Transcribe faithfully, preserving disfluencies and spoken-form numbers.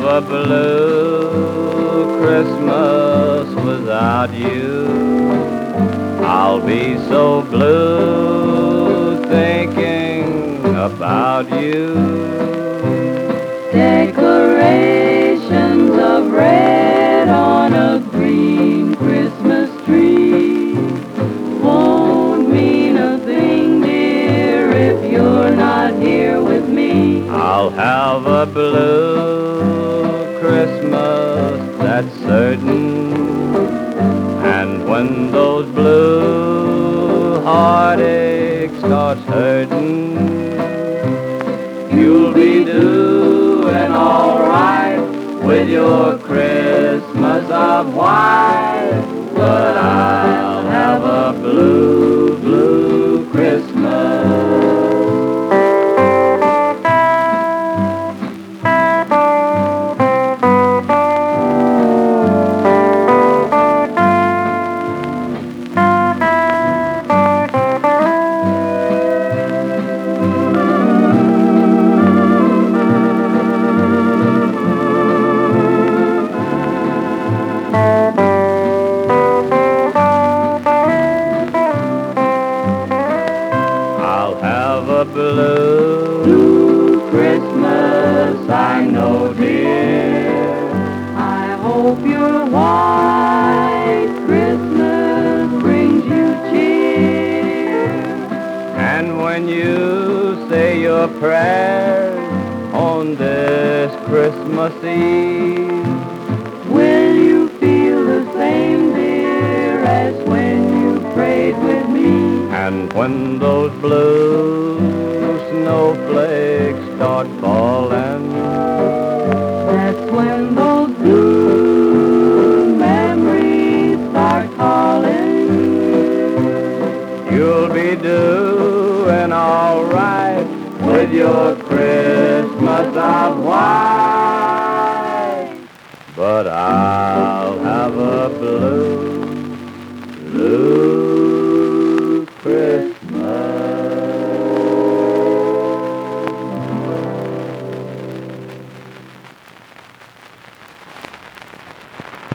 a blue Christmas without you. I'll be so blue thinking about you. Decorations of red on a green Christmas tree won't mean a thing, dear, if you're not here with me. I'll have a blue Christmas, that's certain. And when those blue heartaches start hurting, you'll be doing all right with your Christmas of white. But I'll have a blue, blue Christmas. I'll have a blue, Blue Christmas, I know, dear. I hope your white Christmas brings you cheer. and when you say your prayers on this Christmas Eve, Will you feel the same, dear, as when you prayed with me? and when those blue snowflakes start falling, That's when those blue memories start calling. you'll be doing all right with your Christmas of white.